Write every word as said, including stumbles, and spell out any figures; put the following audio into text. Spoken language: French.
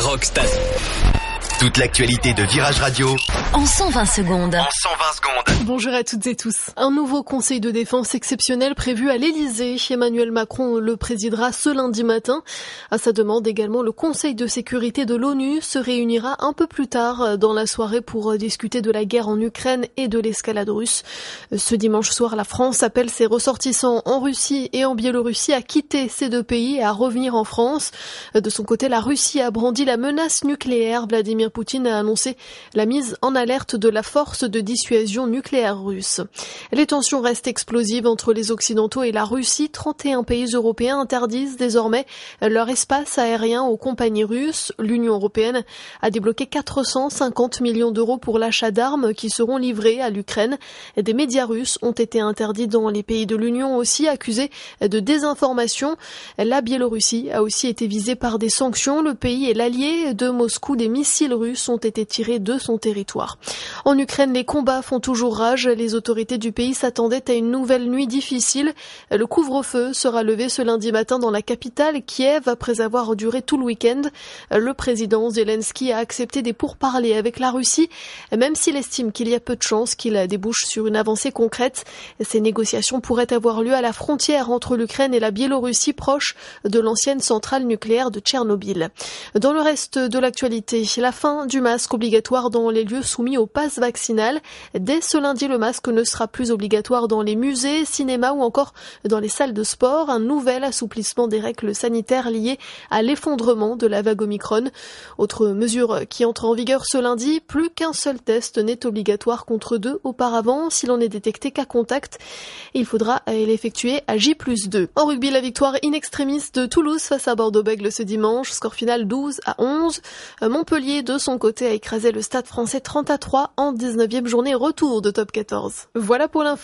Rockstar. Toute l'actualité de Virage Radio en cent vingt secondes. En cent vingt secondes. Bonjour à toutes et tous. Un nouveau conseil de défense exceptionnel prévu à l'Elysée. Emmanuel Macron le présidera ce lundi matin. À sa demande également, le Conseil de sécurité de l'ONU se réunira un peu plus tard dans la soirée pour discuter de la guerre en Ukraine et de l'escalade russe. Ce dimanche soir, la France appelle ses ressortissants en Russie et en Biélorussie à quitter ces deux pays et à revenir en France. De son côté, la Russie a brandi la menace nucléaire. Vladimir Poutine a annoncé la mise en alerte de la force de dissuasion nucléaire russe. Les tensions restent explosives entre les Occidentaux et la Russie. trente et un pays européens interdisent désormais leur espace aérien aux compagnies russes. L'Union européenne a débloqué quatre cent cinquante millions d'euros pour l'achat d'armes qui seront livrées à l'Ukraine. Des médias russes ont été interdits dans les pays de l'Union aussi, accusés de désinformation. La Biélorussie a aussi été visée par des sanctions. Le pays est l'allié de Moscou. Des missiles russes ont été tirés de son territoire. En Ukraine, les combats font toujours rage. Les autorités du pays s'attendaient à une nouvelle nuit difficile. Le couvre-feu sera levé ce lundi matin dans la capitale, Kiev, après avoir duré tout le week-end. Le président Zelensky a accepté des pourparlers avec la Russie, même s'il estime qu'il y a peu de chances qu'il débouche sur une avancée concrète. Ces négociations pourraient avoir lieu à la frontière entre l'Ukraine et la Biélorussie, proche de l'ancienne centrale nucléaire de Tchernobyl. Dans le reste de l'actualité, la fin du masque obligatoire dans les lieux soumis au pass vaccinal. Dès ce lundi, le masque ne sera plus obligatoire dans les musées, cinémas ou encore dans les salles de sport. Un nouvel assouplissement des règles sanitaires liées à l'effondrement de la vague Omicron. Autre mesure qui entre en vigueur ce lundi, plus qu'un seul test n'est obligatoire contre deux auparavant. Si l'on est détecté cas contact, il faudra l'effectuer à J plus deux. En rugby, la victoire in extremis de Toulouse face à Bordeaux-Bègles ce dimanche. Score final douze à onze. Montpellier, de son côté, a écrasé le Stade Français trente à trois en dix-neuvième journée retour de top quatorze. Voilà pour l'info.